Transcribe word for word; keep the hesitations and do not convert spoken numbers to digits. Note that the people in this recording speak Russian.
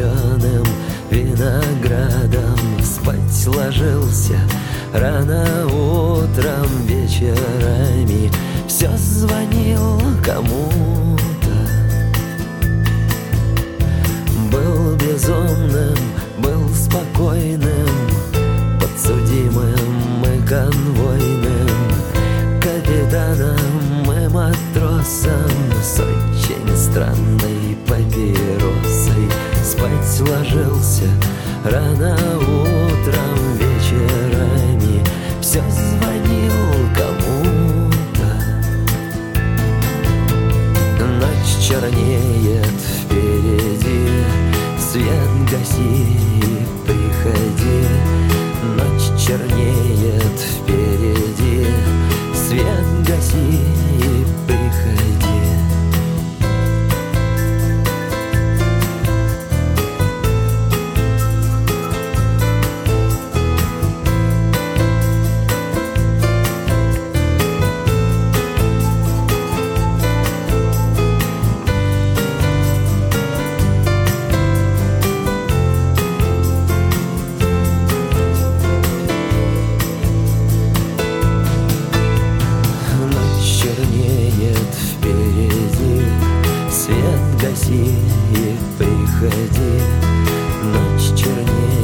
зеленым виноградом. Спать ложился рано утром, вечерами все звонил кому-то. Был безумным, был спокойным, подсудимым и конвойным, капитаном и матросом с очень странной папиросой. Спать ложился рано утром, вечерами все звонил кому-то. Ночь чернеет впереди, свет гаси и приходи. Ночь чернеет впереди, свет гаси и приходи. Гаси и приходи, ночь чернее.